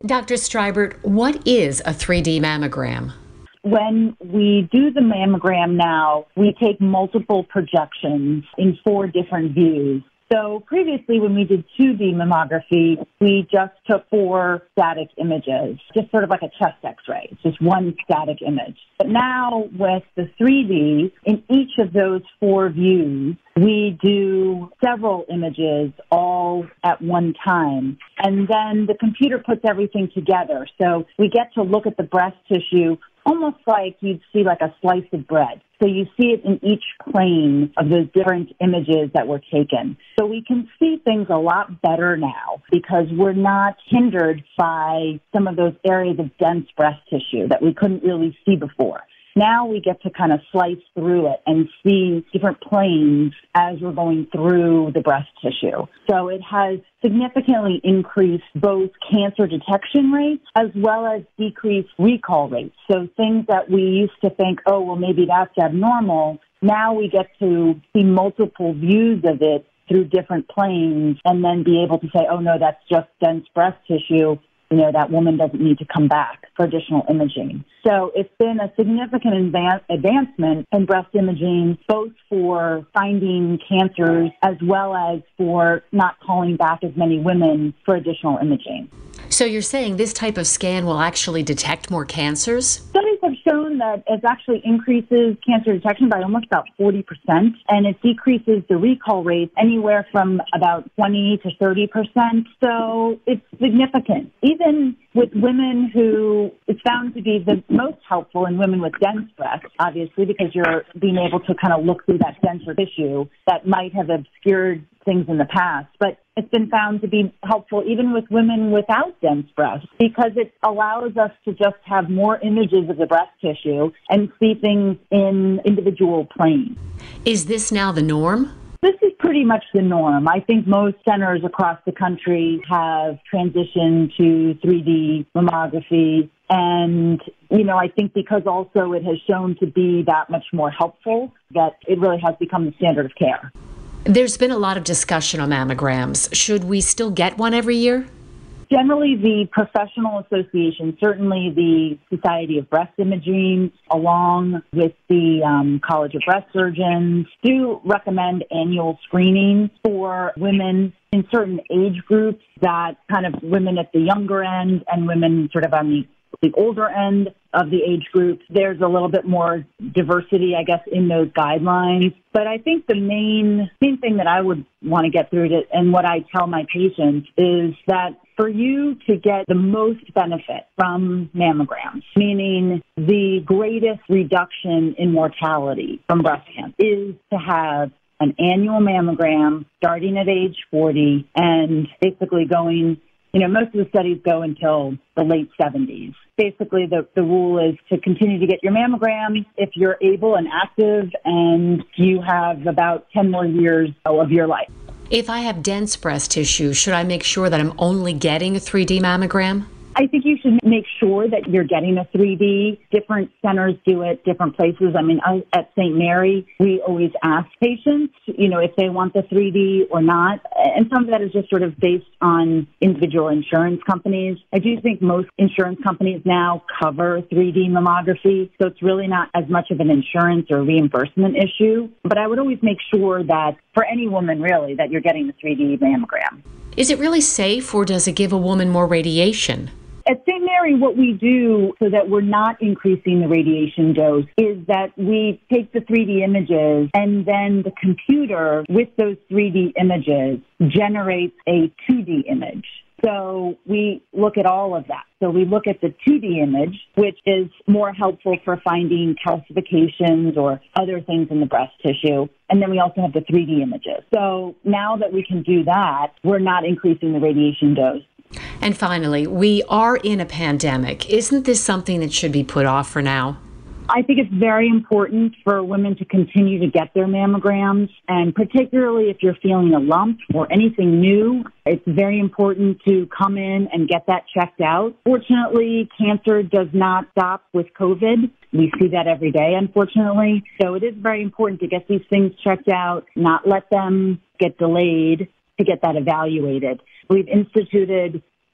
Dr. Stribert, what is a 3D mammogram? When we do the mammogram now, we take multiple projections in 4 different views. So previously, when we did 2D mammography, we just took 4 static images, just sort of like a chest x-ray. It's just one static image. But now with the 3D, in each of those 4 views, we do several images all at one time. And then the computer puts everything together. So we get to look at the breast tissue almost like you'd see like a slice of bread. So you see it in each plane of those different images that were taken. So we can see things a lot better now because we're not hindered by some of those areas of dense breast tissue that we couldn't really see before. Now we get to kind of slice through it and see different planes as we're going through the breast tissue. So it has significantly increased both cancer detection rates as well as decreased recall rates. So things that we used to think, oh, well, maybe that's abnormal. Now we get to see multiple views of it through different planes and then be able to say, oh, no, that's just dense breast tissue. You know, that woman doesn't need to come back for additional imaging. So it's been a significant advancement in breast imaging, both for finding cancers as well as for not calling back as many women for additional imaging. So you're saying this type of scan will actually detect more cancers? Studies have shown that it actually increases cancer detection by almost about 40%, and it decreases the recall rate anywhere from about 20 to 30%. So it's significant. Even with women who it's found to be the most helpful in women with dense breasts, obviously, because you're being able to kind of look through that denser tissue that might have obscured things in the past. But it's been found to be helpful even with women without dense breasts because it allows us to just have more images of the breast tissue and see things in individual planes. Is this now the norm? This is pretty much the norm. I think most centers across the country have transitioned to 3D mammography. And, you know, I think because also it has shown to be that much more helpful, that it really has become the standard of care. There's been a lot of discussion on mammograms. Should we still get one every year? Generally, the professional association, certainly the Society of Breast Imaging, along with the College of Breast Surgeons, do recommend annual screening for women in certain age groups, that kind of women at the younger end and women sort of on the older end of the age group. There's a little bit more diversity, I guess, in those guidelines. But I think the main thing that I would want to get through to, and what I tell my patients, is that for you to get the most benefit from mammograms, meaning the greatest reduction in mortality from breast cancer, is to have an annual mammogram starting at age 40 and basically going, you know, most of the studies go until the late 70s. Basically, the rule is to continue to get your mammogram if you're able and active and you have about 10 more years of your life. If I have dense breast tissue, should I make sure that I'm only getting a 3D mammogram? I think you should make sure that you're getting a 3D. Different centers do it, different places. I mean, at St. Mary, we always ask patients, you know, if they want the 3D or not. And some of that is just sort of based on individual insurance companies. I do think most insurance companies now cover 3D mammography, so it's really not as much of an insurance or reimbursement issue. But I would always make sure that for any woman, really, that you're getting the 3D mammogram. Is it really safe, or does it give a woman more radiation? At St. Mary, what we do so that we're not increasing the radiation dose is that we take the 3D images and then the computer with those 3D images generates a 2D image. So we look at all of that. So we look at the 2D image, which is more helpful for finding calcifications or other things in the breast tissue. And then we also have the 3D images. So now that we can do that, we're not increasing the radiation dose. And finally, we are in a pandemic. Isn't this something that should be put off for now? I think it's very important for women to continue to get their mammograms, and particularly if you're feeling a lump or anything new, it's very important to come in and get that checked out. Fortunately, cancer does not stop with COVID. We see that every day, unfortunately. So it is very important to get these things checked out, not let them get delayed, to get that evaluated. We've instituted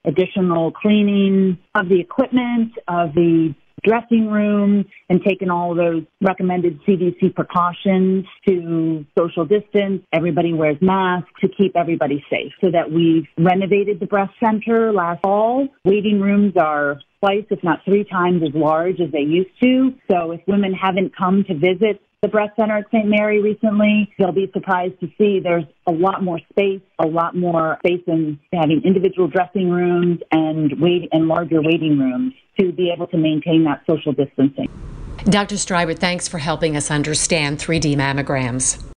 additional cleaning of the equipment, of the dressing room, and taken all those recommended CDC precautions to social distance. Everybody wears masks to keep everybody safe, so that we've renovated the breast center last fall. Waiting rooms are twice, if not 3 times as large as they used to. So if women haven't come to visit the breast center at St. Mary recently, they'll be surprised to see there's a lot more space in having individual dressing rooms and larger waiting rooms to be able to maintain that social distancing. Dr. Streiber, thanks for helping us understand 3D mammograms.